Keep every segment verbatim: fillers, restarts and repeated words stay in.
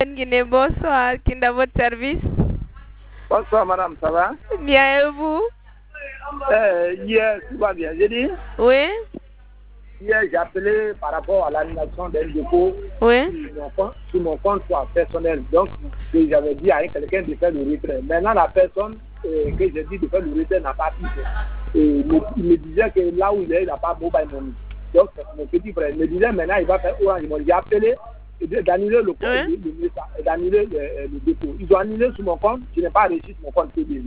Guinée, bonsoir. Kinda, votre service? Bonsoir, madame, ça va? Bien, et vous? Euh, hier, tout va bien, j'ai dit? Oui. Hier, j'ai appelé par rapport à l'annulation d'un dépôt oui. sur, mon compte, sur mon compte personnel. Donc, j'avais dit à quelqu'un de faire le retrait. Maintenant, la personne euh, que j'ai dit de faire le retrait n'a pas pu faire. Et il me, il me disait que là où il est, il n'a pas mobile money. Donc, mon petit frère me disait maintenant, il va faire Orange Money. J'ai appelé d'annuler le, oui. le, le, d'annuler le, le dépôt. Ils ont annulé sur mon compte, je n'ai pas reçu sur mon compte P D V.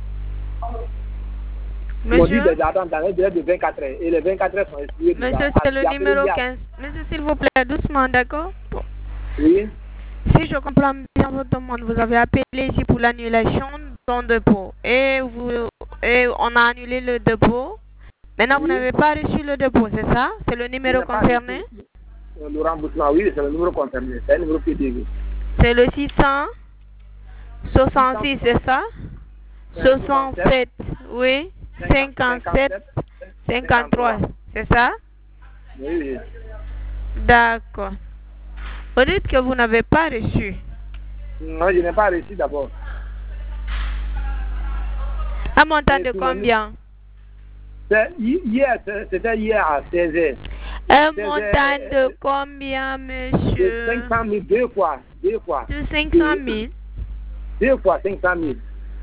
Ils m'ont dit d'attendre dans les délais de vingt-quatre heures. Et les vingt-quatre heures sont expirées. Monsieur, c'est le numéro quinze. Monsieur, s'il vous plaît, doucement, d'accord? Oui. Si je comprends bien votre demande, vous avez appelé ici pour l'annulation d'un dépôt. Et, vous, et on a annulé le dépôt. Maintenant, oui. Vous n'avez pas reçu le dépôt, c'est ça? C'est le numéro concerné? Le remboursement, oui, c'est le numéro concerné. C'est le numéro P D V. C'est le six cent soixante-six, c'est ça? soixante-sept, oui. cinquante-sept, cinquante-trois, c'est ça? Oui, oui. D'accord. Vous dites que vous n'avez pas reçu. Non, je n'ai pas reçu d'abord. Un montant de combien? Hier, c'était hier à seize heures. Un montant de combien, monsieur? De cinq cent mille, deux fois. Deux fois. De cinq cent mille? Deux fois cinq cent mille.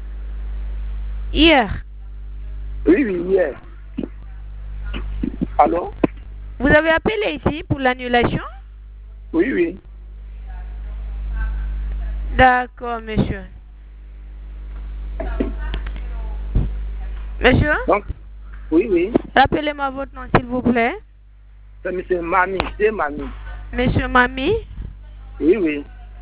Hier? Oui, oui, hier. Allô? Vous avez appelé ici pour l'annulation? Oui, oui. D'accord, monsieur. Monsieur? Donc, oui, oui. Rappelez-moi votre nom, s'il vous plaît. C'est monsieur Mami, c'est Mami. Monsieur Mami? Oui, oui.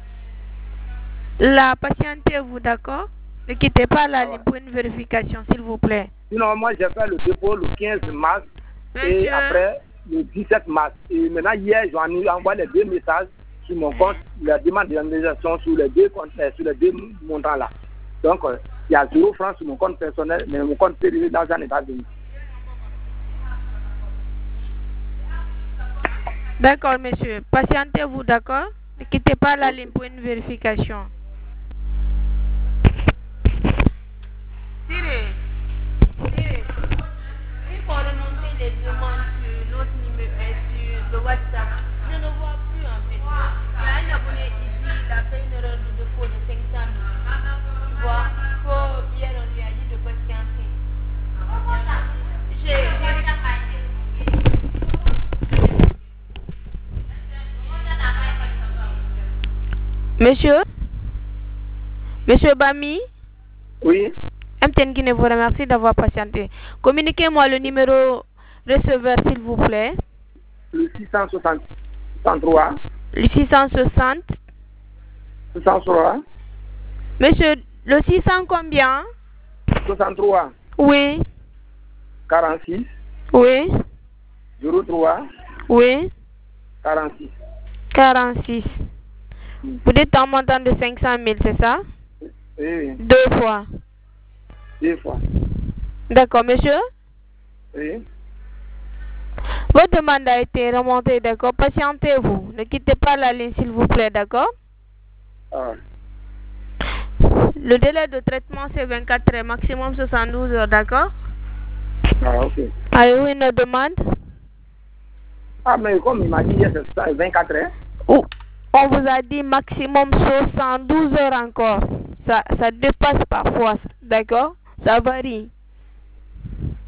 La patientez-vous, d'accord? Ne quittez pas la ligne pour une vérification, s'il vous plaît. Sinon, moi, j'ai fait le dépôt le quinze mars. Monsieur? Et après, le dix-sept mars. Et maintenant, hier, j'ai envoyé les deux messages sur mon compte, la demande d'indemnisation sur les deux comptes, sur les deux montants-là. Donc, il euh, y a zéro francs sur mon compte personnel, mais mon compte P D V, l'argent n'est pas venu. D'accord, monsieur. Patientez-vous, d'accord? Ne quittez pas la ligne pour une vérification. Tirez. Tirez. Il faut remonter les demandes sur notre numéro, euh, sur le WhatsApp. Je ne vois plus en fait. Il y a un abonné ici, il a fait une erreur de dépôt de cinq cent mille. Tu vois, faut, hier on lui a dit de patienter. J'ai... Monsieur? Monsieur Bami? Oui. M T N Guinée vous remercie d'avoir patienté. Communiquez-moi le numéro receveur, s'il vous plaît. Le six cent soixante-trois. Le six cent soixante. soixante-trois. Monsieur, le six cents combien? soixante-trois. Oui. quarante-six. Oui. zéro trois. Oui. quarante-six. quarante-six. Vous dites un montant de cinq cent mille, c'est ça? Oui. Deux fois. Deux fois. D'accord, monsieur? Oui. Votre demande a été remontée, d'accord? Patientez-vous. Ne quittez pas la ligne, s'il vous plaît, d'accord? Ah. Le délai de traitement, c'est vingt-quatre heures, maximum soixante-douze heures, d'accord? Ah, ok. Avez-vous une demande? Ah, mais comme il m'a dit, c'est vingt-quatre heures. Oh. On vous a dit maximum soixante-douze heures encore. Ça, ça dépasse parfois, d'accord? Ça varie.